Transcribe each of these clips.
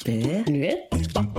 Esperluette.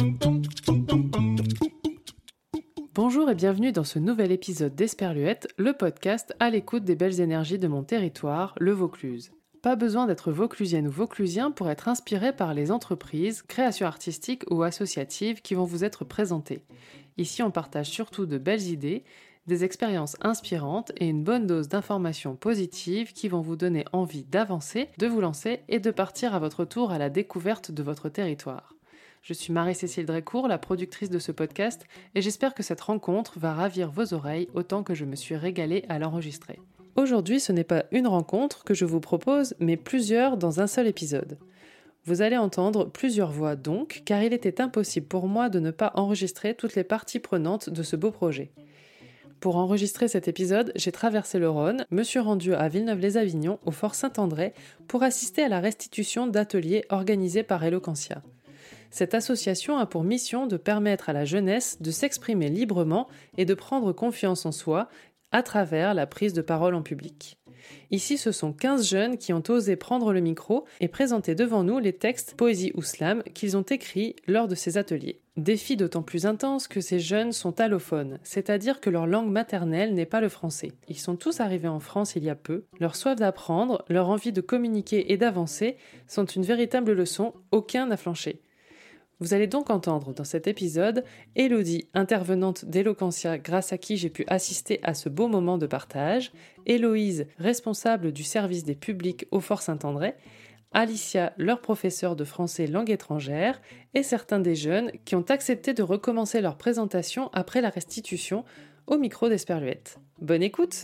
Bonjour et bienvenue dans ce nouvel épisode d'Esperluette, le podcast à l'écoute des belles énergies de mon territoire, le Vaucluse. Pas besoin d'être vauclusienne ou vauclusien pour être inspiré par les entreprises, créations artistiques ou associatives qui vont vous être présentées. Ici, on partage surtout de belles idées, des expériences inspirantes et une bonne dose d'informations positives qui vont vous donner envie d'avancer, de vous lancer et de partir à votre tour à la découverte de votre territoire. Je suis Marie-Cécile Drécourt, la productrice de ce podcast, et j'espère que cette rencontre va ravir vos oreilles autant que je me suis régalée à l'enregistrer. Aujourd'hui, ce n'est pas une rencontre que je vous propose, mais plusieurs dans un seul épisode. Vous allez entendre plusieurs voix donc, car il était impossible pour moi de ne pas enregistrer toutes les parties prenantes de ce beau projet. Pour enregistrer cet épisode, j'ai traversé le Rhône, me suis rendue à Villeneuve-les-Avignon, au Fort Saint-André, pour assister à la restitution d'ateliers organisés par Eloquentia. Cette association a pour mission de permettre à la jeunesse de s'exprimer librement et de prendre confiance en soi à travers la prise de parole en public. Ici, ce sont 15 jeunes qui ont osé prendre le micro et présenter devant nous les textes poésie ou slam qu'ils ont écrits lors de ces ateliers. Défi d'autant plus intense que ces jeunes sont allophones, c'est-à-dire que leur langue maternelle n'est pas le français. Ils sont tous arrivés en France il y a peu. Leur soif d'apprendre, leur envie de communiquer et d'avancer sont une véritable leçon, aucun n'a flanché. Vous allez donc entendre dans cet épisode Élodie, intervenante d'Eloquentia grâce à qui j'ai pu assister à ce beau moment de partage, Héloïse, responsable du service des publics au Fort Saint-André, Alicia, leur professeur de français langue étrangère, et certains des jeunes qui ont accepté de recommencer leur présentation après la restitution au micro d'Esperluette. Bonne écoute!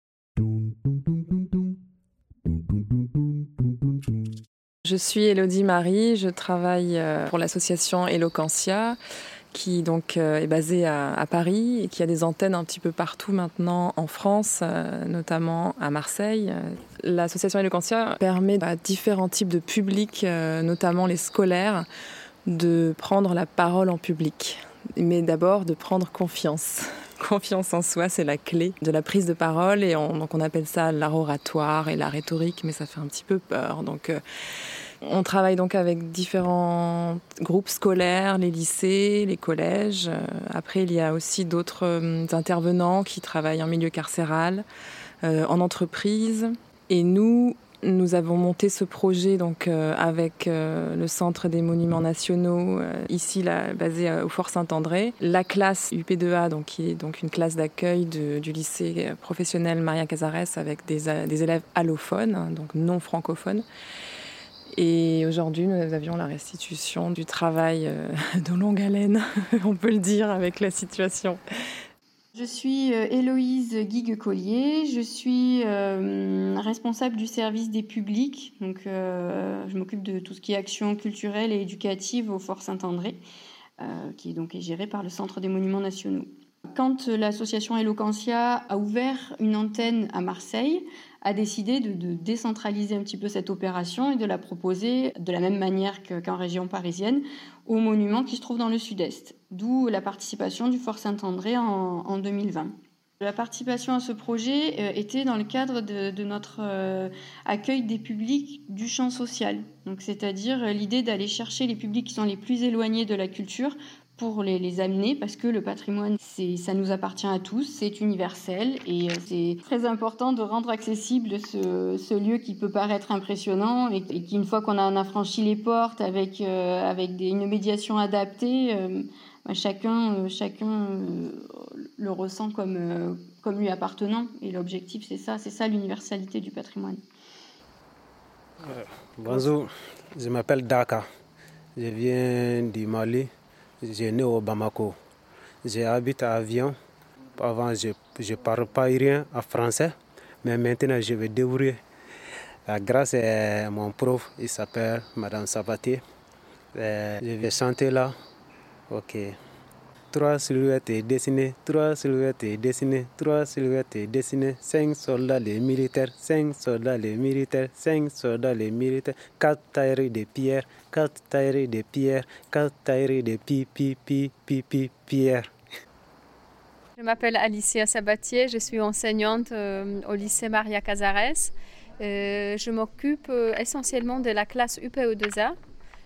Je suis Élodie Marie, je travaille pour l'association Eloquentia qui donc est basée à Paris et qui a des antennes un petit peu partout maintenant en France, notamment à Marseille. L'association Eloquentia permet à différents types de publics, notamment les scolaires, de prendre la parole en public. Mais d'abord de prendre confiance. Confiance en soi, c'est la clé de la prise de parole et donc on appelle ça l'art oratoire et la rhétorique, mais ça fait un petit peu peur. Donc on travaille donc avec différents groupes scolaires, les lycées, les collèges. Après, il y a aussi d'autres intervenants qui travaillent en milieu carcéral, en entreprise. Et nous avons monté ce projet donc, avec le Centre des Monuments Nationaux, ici là, basé au Fort Saint-André. La classe UP2A, donc, qui est donc une classe d'accueil du lycée professionnel Maria Casares avec des élèves allophones, donc non francophones. Et aujourd'hui, nous avions la restitution du travail de longue haleine, on peut le dire, avec la situation. Je suis Héloïse Guigues-Collier, je suis responsable du service des publics, donc je m'occupe de tout ce qui est action culturelle et éducative au Fort Saint-André, qui est donc géré par le Centre des Monuments Nationaux. Quand l'association Eloquentia a ouvert une antenne à Marseille, a décidé de décentraliser un petit peu cette opération et de la proposer de la même manière qu'en région parisienne aux monuments qui se trouvent dans le sud-est, d'où la participation du Fort Saint-André en 2020. La participation à ce projet était dans le cadre de notre accueil des publics du champ social, donc c'est-à-dire l'idée d'aller chercher les publics qui sont les plus éloignés de la culture pour les amener, parce que le patrimoine, ça nous appartient à tous, c'est universel et c'est très important de rendre accessible ce lieu qui peut paraître impressionnant et qui, une fois qu'on en a franchi les portes avec une médiation adaptée, chacun le ressent comme lui appartenant. Et l'objectif, c'est ça l'universalité du patrimoine. Bonjour, je m'appelle Daka, je viens du Mali. J'ai né au Bamako. J'habite à Avion. Avant, je ne parle pas rien en français, mais maintenant, je vais débrouiller. Grâce à mon prof, il s'appelle Madame Sabatier. Je vais chanter là. Ok. 3 silhouettes dessinées, 3 silhouettes dessinées, 3 silhouettes dessinées, 5 soldats les militaires, 5 soldats les militaires, 5 soldats les militaires, 4 tailleries de pierre, 4 tailleries de pierre, 4 tailleries de pierre. Je m'appelle Alicia Sabatier, je suis enseignante au lycée Maria Casares. Je m'occupe essentiellement de la classe UPE2A.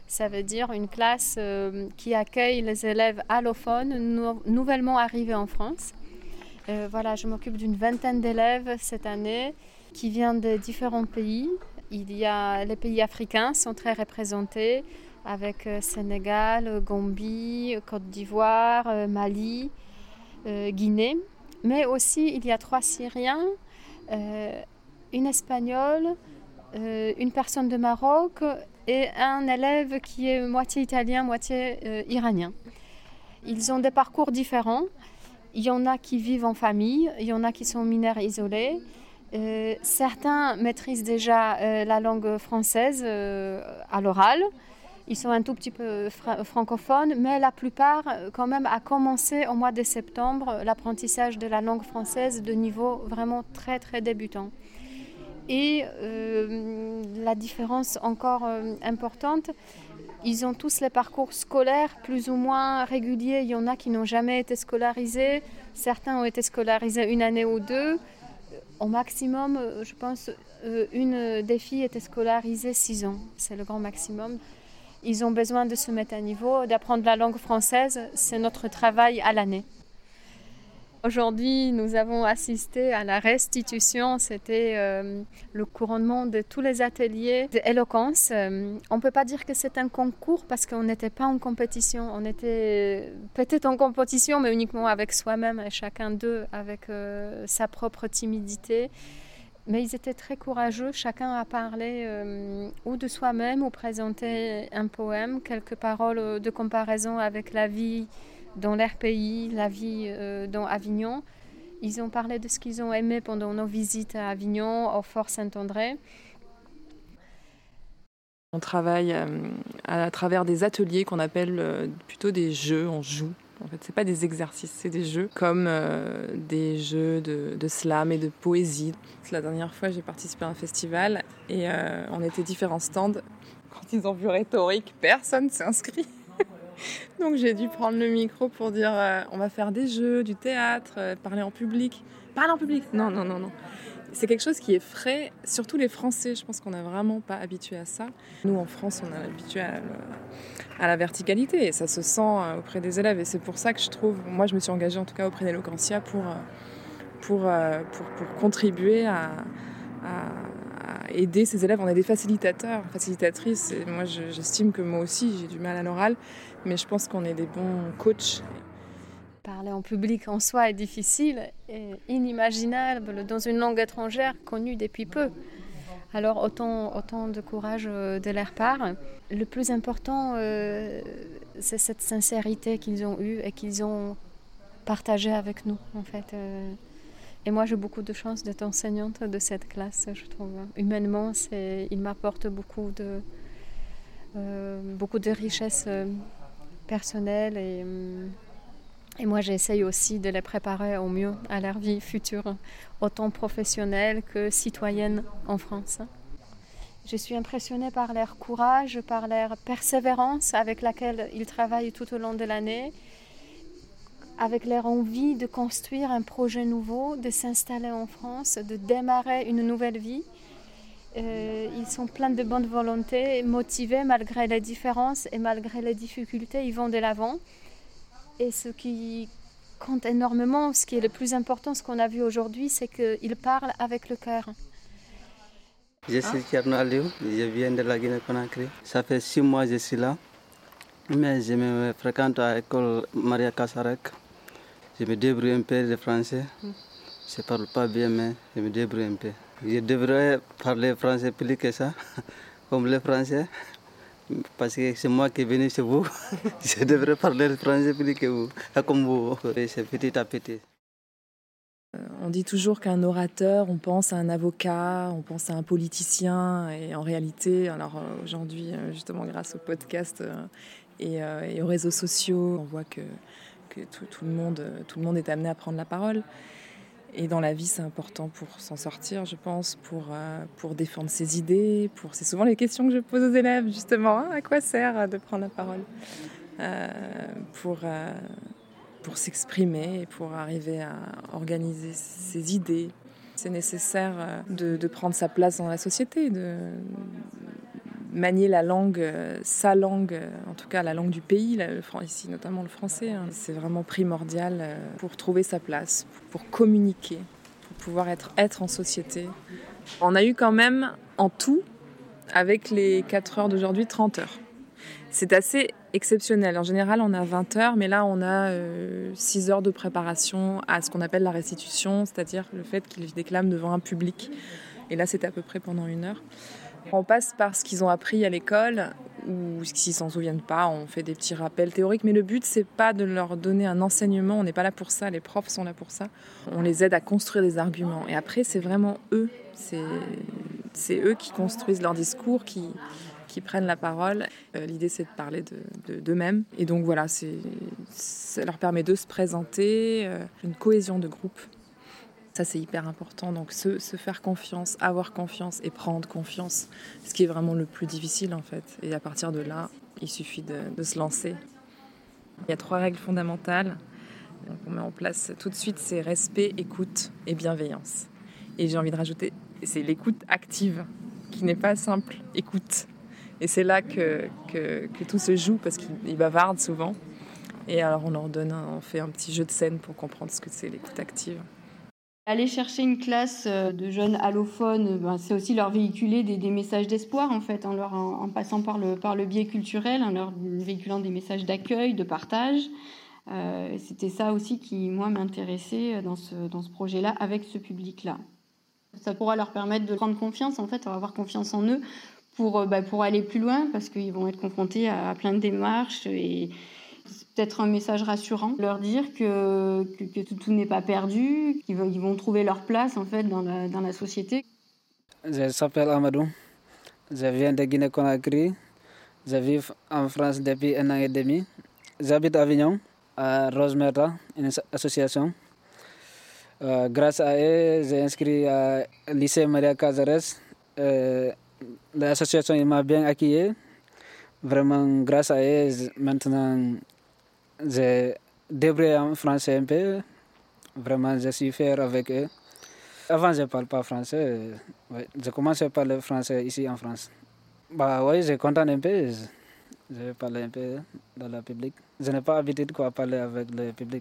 Ça veut dire une classe qui accueille les élèves allophones nouvellement arrivés en France. Voilà, je m'occupe d'une vingtaine d'élèves cette année qui viennent de différents pays. Il y a les pays africains sont très représentés avec Sénégal, Gambie, Côte d'Ivoire, Mali, Guinée. Mais aussi il y a 3 Syriens, une Espagnole, une personne de Maroc et un élève qui est moitié italien, moitié iranien. Ils ont des parcours différents. Il y en a qui vivent en famille, il y en a qui sont mineurs isolés. Certains maîtrisent déjà la langue française à l'oral. Ils sont un tout petit peu francophones, mais la plupart quand même a commencé au mois de septembre l'apprentissage de la langue française de niveau vraiment très très débutant. Et la différence encore importante, ils ont tous les parcours scolaires plus ou moins réguliers. Il y en a qui n'ont jamais été scolarisés. Certains ont été scolarisés 1 année ou 2. Au maximum, je pense, une des filles était scolarisée 6 ans. C'est le grand maximum. Ils ont besoin de se mettre à niveau, d'apprendre la langue française. C'est notre travail à l'année. Aujourd'hui, nous avons assisté à la restitution. C'était le couronnement de tous les ateliers d'éloquence. On ne peut pas dire que c'est un concours parce qu'on n'était pas en compétition. On était peut-être en compétition, mais uniquement avec soi-même, et chacun d'eux avec sa propre timidité. Mais ils étaient très courageux. Chacun a parlé ou de soi-même ou présenté un poème, quelques paroles de comparaison avec la vie dans leur pays, la vie dans Avignon. Ils ont parlé de ce qu'ils ont aimé pendant nos visites à Avignon, au Fort Saint-André. On travaille à travers des ateliers qu'on appelle plutôt des jeux, on joue. En fait, c'est pas des exercices, c'est des jeux, comme des jeux de slam et de poésie. La dernière fois, j'ai participé à un festival et on était différents stands. Quand ils ont vu rhétorique, personne s'est inscrit. Donc j'ai dû prendre le micro pour dire on va faire des jeux, du théâtre, parler en public. Parler en public ? Non. C'est quelque chose qui est frais, surtout les Français. Je pense qu'on n'est vraiment pas habitué à ça. Nous, en France, on est habitué à la verticalité et ça se sent auprès des élèves. Et c'est pour ça que je trouve, moi je me suis engagée en tout cas auprès d'Eloquentia pour contribuer à aider ces élèves. On est des facilitateurs, facilitatrices. Et moi, j'estime que moi aussi, j'ai du mal à l'oral, mais je pense qu'on est des bons coachs. Parler en public en soi est difficile et inimaginable dans une langue étrangère connue depuis peu. Alors autant de courage de leur part. Le plus important, c'est cette sincérité qu'ils ont eue et qu'ils ont partagée avec nous, en fait. Et moi, j'ai beaucoup de chance d'être enseignante de cette classe, je trouve. Humainement, il m'apporte beaucoup de richesses personnelles et moi, j'essaye aussi de les préparer au mieux à leur vie future, autant professionnelle que citoyenne en France. Je suis impressionnée par leur courage, par leur persévérance avec laquelle ils travaillent tout au long de l'année, avec leur envie de construire un projet nouveau, de s'installer en France, de démarrer une nouvelle vie. Ils sont pleins de bonne volonté, motivés malgré les différences et malgré les difficultés, ils vont de l'avant. Et ce qui compte énormément, ce qui est le plus important, ce qu'on a vu aujourd'hui, c'est qu'ils parlent avec le cœur. Je suis Tierno Aliou, je viens de la Guinée-Conakry. Ça fait 6 mois que je suis là, mais je me fréquente à l'école Maria Kasarek. Je me débrouille un peu de français. Je ne parle pas bien, mais je me débrouille un peu. Je devrais parler français plus que ça, comme les Français. Parce que c'est moi qui est venu chez vous, je devrais parler français plus que vous, comme vous. C'est petit à petit. On dit toujours qu'un orateur, on pense à un avocat, on pense à un politicien. Et en réalité, alors aujourd'hui, justement grâce au podcast et aux réseaux sociaux, on voit que tout le monde est amené à prendre la parole. Et dans la vie, c'est important pour s'en sortir, je pense, pour défendre ses idées. C'est souvent les questions que je pose aux élèves, justement. À quoi sert de prendre la parole pour s'exprimer et pour arriver à organiser ses idées. C'est nécessaire de prendre sa place dans la société, manier la langue, sa langue, en tout cas la langue du pays, ici notamment le français, hein. C'est vraiment primordial pour trouver sa place, pour communiquer, pour pouvoir être en société. On a eu quand même en tout, avec les 4 heures d'aujourd'hui, 30 heures. C'est assez exceptionnel. En général, on a 20 heures, mais là, on a 6 heures de préparation à ce qu'on appelle la restitution, c'est-à-dire le fait qu'ils déclament devant un public. Et là, c'était à peu près pendant 1 heure. On passe par ce qu'ils ont appris à l'école, ou s'ils s'en souviennent pas, on fait des petits rappels théoriques, mais le but, c'est pas de leur donner un enseignement, on n'est pas là pour ça, les profs sont là pour ça. On les aide à construire des arguments. Et après, c'est vraiment eux, c'est eux qui construisent leur discours, qui prennent la parole. L'idée, c'est de parler d'eux-mêmes. Et donc voilà, ça leur permet de se présenter, une cohésion de groupe. Ça, c'est hyper important. Donc se faire confiance, avoir confiance et prendre confiance, ce qui est vraiment le plus difficile en fait. Et à partir de là, il suffit de se lancer. Il y a 3 règles fondamentales qu'on met en place tout de suite, c'est respect, écoute et bienveillance. Et j'ai envie de rajouter, c'est l'écoute active, qui n'est pas simple, écoute. Et c'est là que tout se joue, parce qu'ils bavardent souvent. Et alors on fait un petit jeu de scène pour comprendre ce que c'est l'écoute active. Aller chercher une classe de jeunes allophones, c'est aussi leur véhiculer des messages d'espoir, en fait, en passant par le biais culturel, en leur véhiculant des messages d'accueil, de partage. C'était ça aussi qui, moi, m'intéressait dans ce projet-là, avec ce public-là. Ça pourra leur permettre de prendre confiance, en fait, avoir confiance en eux pour aller plus loin, parce qu'ils vont être confrontés à plein de démarches et c'est peut-être un message rassurant, leur dire que tout n'est pas perdu, qu'ils vont trouver leur place en fait dans la société. Je m'appelle Amadou, je viens de Guinée-Conakry, je vis en France depuis 1 an et demi. J'habite à Avignon, à Rosemerta, une association. Grâce à eux, j'ai inscrit au lycée Maria Casares. L'association m'a bien accueilli. Vraiment, grâce à eux, maintenant, j'ai débrouillé en français un peu. Vraiment, je suis fier avec eux. Avant, je ne parle pas français. Ouais, j'ai commencé à parler français ici en France. Oui, je suis content un peu. Je parle un peu dans le public. Je n'ai pas l'habitude de parler avec le public.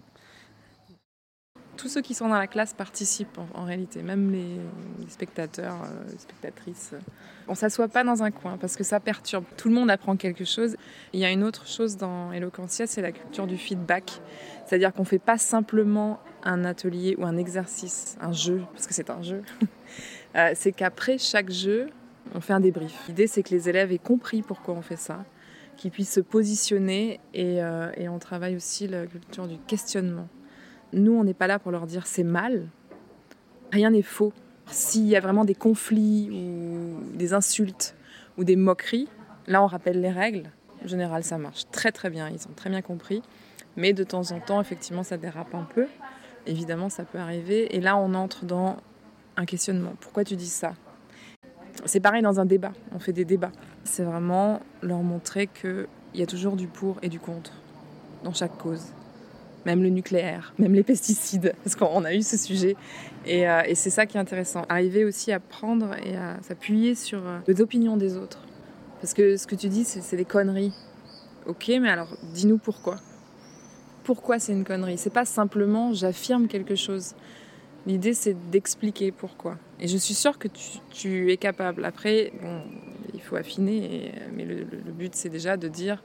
Tous ceux qui sont dans la classe participent en réalité, même les spectateurs, les spectatrices. On ne s'assoit pas dans un coin parce que ça perturbe. Tout le monde apprend quelque chose. Il y a une autre chose dans Eloquentia, c'est la culture du feedback. C'est-à-dire qu'on ne fait pas simplement un atelier ou un exercice, un jeu, parce que c'est un jeu. C'est qu'après chaque jeu, on fait un débrief. L'idée, c'est que les élèves aient compris pourquoi on fait ça, qu'ils puissent se positionner et on travaille aussi la culture du questionnement. Nous, on n'est pas là pour leur dire c'est mal. Rien n'est faux. S'il y a vraiment des conflits ou des insultes ou des moqueries, là, on rappelle les règles. En général, ça marche très très bien. Ils ont très bien compris. Mais de temps en temps, effectivement, ça dérape un peu. Évidemment, ça peut arriver. Et là, on entre dans un questionnement. Pourquoi tu dis ça ? C'est pareil dans un débat. On fait des débats. C'est vraiment leur montrer qu'il y a toujours du pour et du contre dans chaque cause. Même le nucléaire, même les pesticides, parce qu'on a eu ce sujet. Et c'est ça qui est intéressant. Arriver aussi à prendre et à s'appuyer sur les opinions des autres. Parce que ce que tu dis, c'est des conneries. Ok, mais alors, dis-nous pourquoi. Pourquoi c'est une connerie ? C'est pas simplement j'affirme quelque chose. L'idée, c'est d'expliquer pourquoi. Et je suis sûre que tu es capable. Après, bon, il faut affiner, mais le but, c'est déjà de dire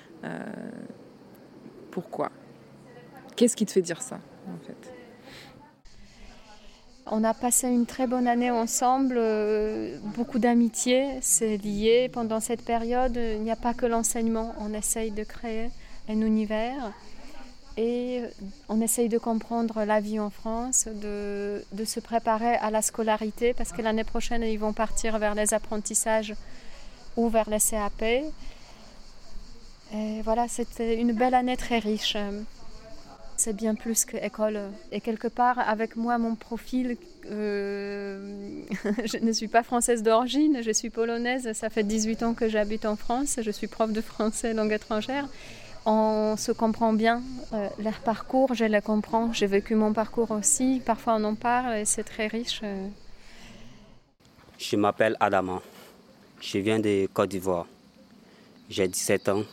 pourquoi. Qu'est-ce qui te fait dire ça, en fait ? On a passé une très bonne année ensemble, beaucoup d'amitié, c'est lié. Pendant cette période, il n'y a pas que l'enseignement, on essaye de créer un univers et on essaye de comprendre la vie en France, de se préparer à la scolarité parce que l'année prochaine, ils vont partir vers les apprentissages ou vers les CAP. Et voilà, c'était une belle année très riche. C'est bien plus qu'école. Et quelque part, avec moi, mon profil, je ne suis pas française d'origine, je suis polonaise. Ça fait 18 ans que j'habite en France. Je suis prof de français langue étrangère. On se comprend bien. Leur parcours, je les comprends. J'ai vécu mon parcours aussi. Parfois, on en parle et c'est très riche. Je m'appelle Adama. Je viens de Côte d'Ivoire. J'ai 17 ans.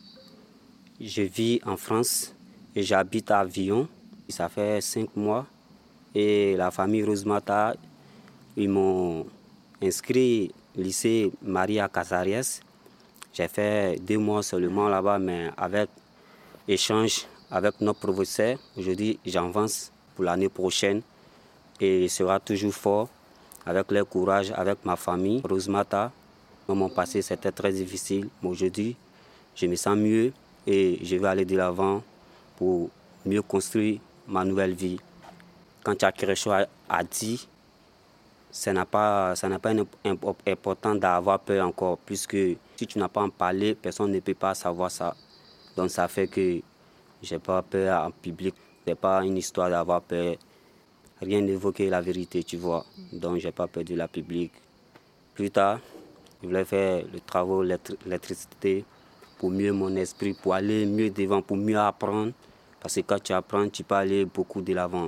Je vis en France et j'habite à Avignon. Ça fait 5 mois. Et la famille Rosemata, ils m'ont inscrit au lycée Maria Casares. J'ai fait 2 mois seulement là-bas, mais avec échange avec notre professeur. Aujourd'hui, j'avance pour l'année prochaine et il sera toujours fort avec leur courage, avec ma famille. Rosemata, dans mon passé, c'était très difficile. Mais aujourd'hui, je me sens mieux et je vais aller de l'avant pour mieux construire ma nouvelle vie. Quand tu as quelque chose à dire, ça n'a pas important d'avoir peur encore, puisque si tu n'as pas en parlé, personne ne peut pas savoir ça. Donc ça fait que je n'ai pas peur en public. Ce n'est pas une histoire d'avoir peur. Rien n'évoquer la vérité, tu vois. Donc je n'ai pas peur de la public. Plus tard, je voulais faire le travail l'électricité pour mieux mon esprit, pour aller mieux devant, pour mieux apprendre. Parce que quand tu apprends, tu peux aller beaucoup de l'avant.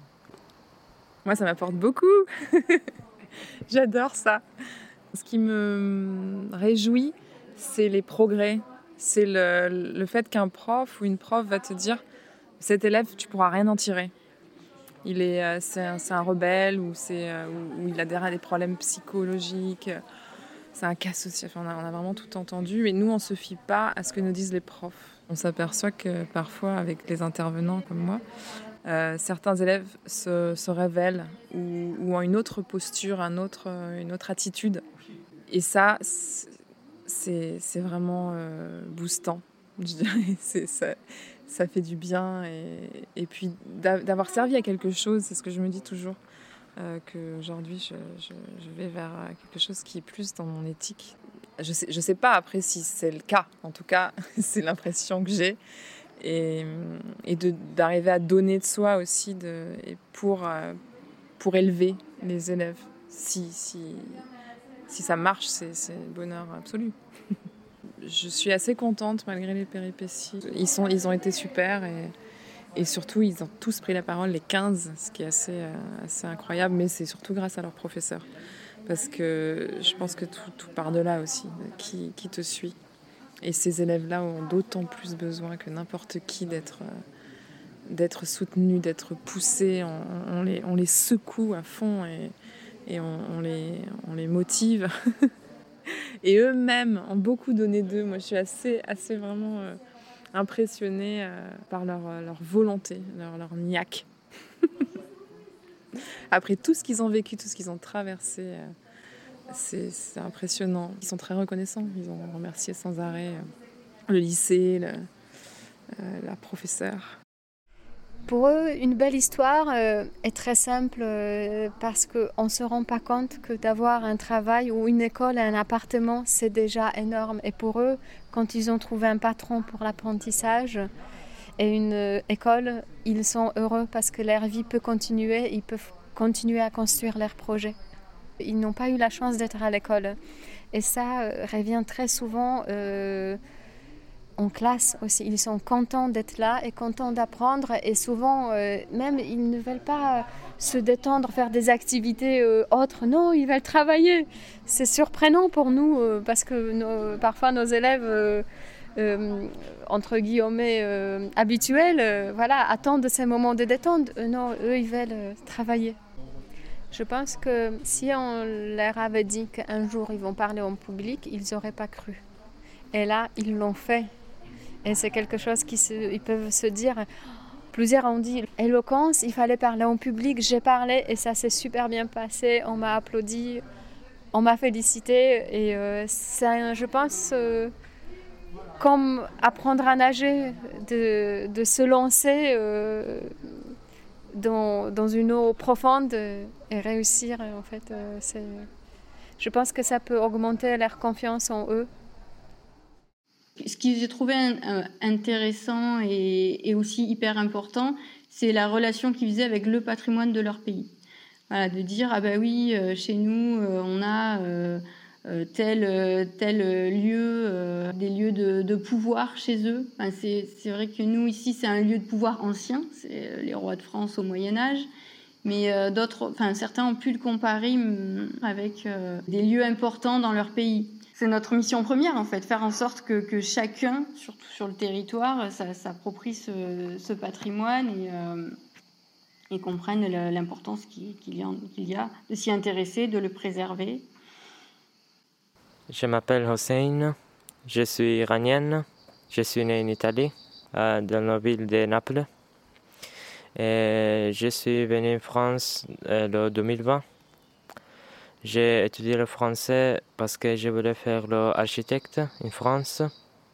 Moi, ça m'apporte beaucoup. J'adore ça. Ce qui me réjouit, c'est les progrès. C'est le fait qu'un prof ou une prof va te dire « cet élève, tu ne pourras rien en tirer. C'est un rebelle ou il a des problèmes psychologiques. C'est un cas social. » On a vraiment tout entendu. Mais nous, on ne se fie pas à ce que nous disent les profs. On s'aperçoit que parfois, avec les intervenants comme moi, certains élèves se révèlent ou ont une autre posture, une autre attitude. Et ça, c'est vraiment boostant, je dirais. Ça fait du bien. Et puis d'avoir servi à quelque chose, c'est ce que je me dis toujours, qu'aujourd'hui, je vais vers quelque chose qui est plus dans mon éthique. Je sais pas après si c'est le cas. En tout cas, c'est l'impression que j'ai. Et d'arriver à donner de soi aussi pour élever les élèves. Si ça marche, c'est le bonheur absolu. Je suis assez contente malgré les péripéties. Ils ont été super et surtout ils ont tous pris la parole, les 15, ce qui est assez incroyable, mais c'est surtout grâce à leurs professeurs. Parce que je pense que tout part de là aussi, qui te suit. Et ces élèves-là ont d'autant plus besoin que n'importe qui d'être soutenus, d'être poussés. On les secoue à fond et on les motive. Et eux-mêmes ont beaucoup donné d'eux. Moi, je suis assez vraiment impressionnée par leur volonté, leur niaque. Après tout ce qu'ils ont vécu, tout ce qu'ils ont traversé, c'est impressionnant. Ils sont très reconnaissants. Ils ont remercié sans arrêt le lycée, la professeure. Pour eux, une belle histoire est très simple parce qu'on ne se rend pas compte que d'avoir un travail ou une école, un appartement, c'est déjà énorme. Et pour eux, quand ils ont trouvé un patron pour l'apprentissage et une école, ils sont heureux parce que leur vie peut continuer, ils peuvent continuer à construire leurs projets. Ils n'ont pas eu la chance d'être à l'école. Et ça revient très souvent en classe aussi. Ils sont contents d'être là et contents d'apprendre. Et souvent, même, ils ne veulent pas se détendre, faire des activités autres. Non, ils veulent travailler. C'est surprenant pour nous parce que parfois nos élèves, entre guillemets, habituels, attendent ces moments de détente. Non, eux, ils veulent travailler. Je pense que si on leur avait dit qu'un jour ils vont parler en public, ils n'auraient pas cru. Et là, ils l'ont fait. Et c'est quelque chose ils peuvent se dire. Plusieurs ont dit éloquence, il fallait parler en public. J'ai parlé et ça s'est super bien passé. On m'a applaudi, on m'a félicité. Et c'est, je pense, comme apprendre à nager, de se lancer dans une eau profonde et réussir. En fait, je pense que ça peut augmenter leur confiance en eux. Ce que j'ai trouvé intéressant et aussi hyper important, c'est la relation qu'ils faisaient avec le patrimoine de leur pays. Voilà, de dire ah ben oui, chez nous on a tel lieu, des lieux de pouvoir chez eux. Enfin, c'est vrai que nous ici c'est un lieu de pouvoir ancien, c'est les rois de France au Moyen Âge. Mais certains ont pu le comparer avec des lieux importants dans leur pays. C'est notre mission première, en fait, faire en sorte que chacun, surtout sur le territoire, s'approprie ce patrimoine et comprenne l'importance qu'il y a de s'y intéresser, de le préserver. Je m'appelle Hossein, je suis iranienne, je suis née en Italie, dans la ville de Naples. Et je suis venue en France en 2020. J'ai étudié le français parce que je voulais faire l'architecte en France.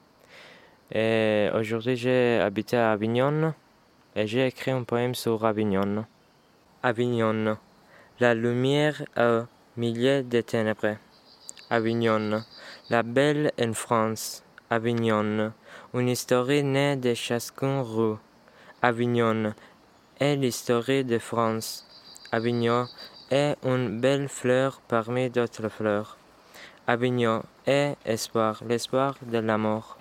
Et aujourd'hui, j'ai habité à Avignon et j'ai écrit un poème sur Avignon. Avignon, la lumière au milieu des ténèbres. Avignon, la belle en France. Avignon, une histoire née de chacune rue. Avignon est l'histoire de France. Avignon est une belle fleur parmi d'autres fleurs. Avignon est espoir, l'espoir de l'amour.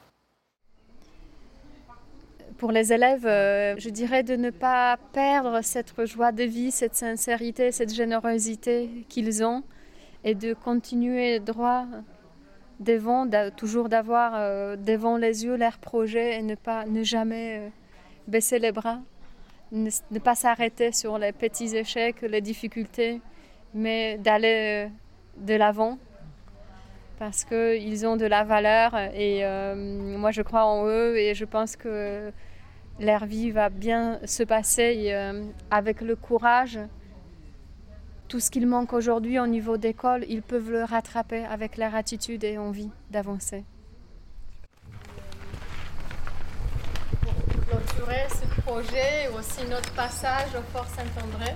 Pour les élèves, je dirais de ne pas perdre cette joie de vie, cette sincérité, cette générosité qu'ils ont et de continuer droit devant, toujours d'avoir devant les yeux leurs projets et ne jamais baisser les bras. Ne pas s'arrêter sur les petits échecs, les difficultés, mais d'aller de l'avant parce qu'ils ont de la valeur et moi je crois en eux et je pense que leur vie va bien se passer et, avec le courage. Tout ce qu'il manque aujourd'hui au niveau d'école, ils peuvent le rattraper avec leur attitude et envie d'avancer. Clôturer ce projet et aussi notre passage au Fort Saint-André.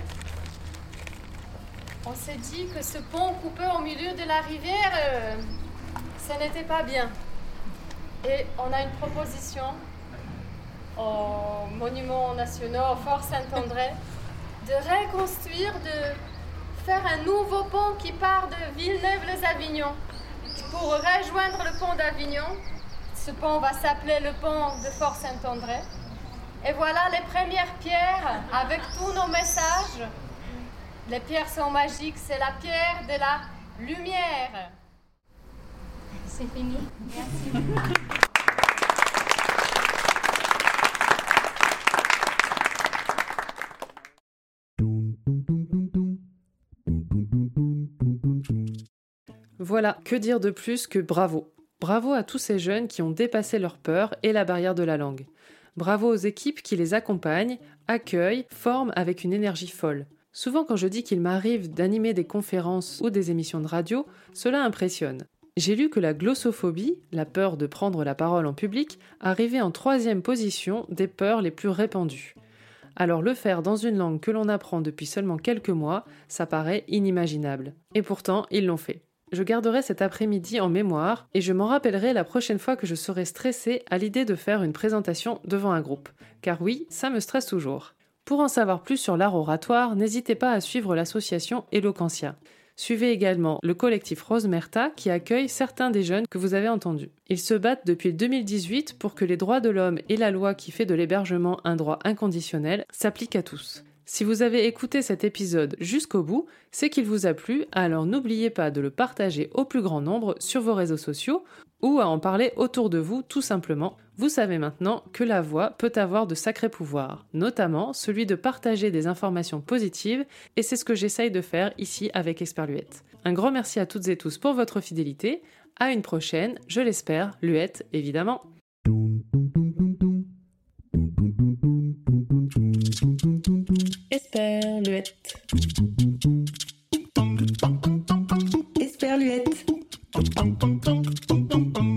On s'est dit que ce pont coupé au milieu de la rivière, ça n'était pas bien. Et on a une proposition aux monuments nationaux, au Fort Saint-André, de reconstruire, de faire un nouveau pont qui part de Villeneuve-les-Avignon pour rejoindre le pont d'Avignon. Ce pont va s'appeler le pont de Fort Saint-André. Et voilà les premières pierres avec tous nos messages. Les pierres sont magiques, c'est la pierre de la lumière. C'est fini. Merci. Voilà, que dire de plus que bravo. Bravo à tous ces jeunes qui ont dépassé leur peur et la barrière de la langue. Bravo aux équipes qui les accompagnent, accueillent, forment avec une énergie folle. Souvent quand je dis qu'il m'arrive d'animer des conférences ou des émissions de radio, cela impressionne. J'ai lu que la glossophobie, la peur de prendre la parole en public, arrivait en 3e position des peurs les plus répandues. Alors le faire dans une langue que l'on apprend depuis seulement quelques mois, ça paraît inimaginable. Et pourtant, ils l'ont fait. Je garderai cet après-midi en mémoire et je m'en rappellerai la prochaine fois que je serai stressée à l'idée de faire une présentation devant un groupe. Car oui, ça me stresse toujours. Pour en savoir plus sur l'art oratoire, n'hésitez pas à suivre l'association Eloquentia. Suivez également le collectif Rosemerta qui accueille certains des jeunes que vous avez entendus. Ils se battent depuis 2018 pour que les droits de l'homme et la loi qui fait de l'hébergement un droit inconditionnel s'appliquent à tous. Si vous avez écouté cet épisode jusqu'au bout, c'est qu'il vous a plu, alors n'oubliez pas de le partager au plus grand nombre sur vos réseaux sociaux ou à en parler autour de vous tout simplement. Vous savez maintenant que la voix peut avoir de sacrés pouvoirs, notamment celui de partager des informations positives, et c'est ce que j'essaye de faire ici avec Esperluette. Un grand merci à toutes et tous pour votre fidélité, à une prochaine, je l'espère, Luette évidemment. Esperluette. Esperluette.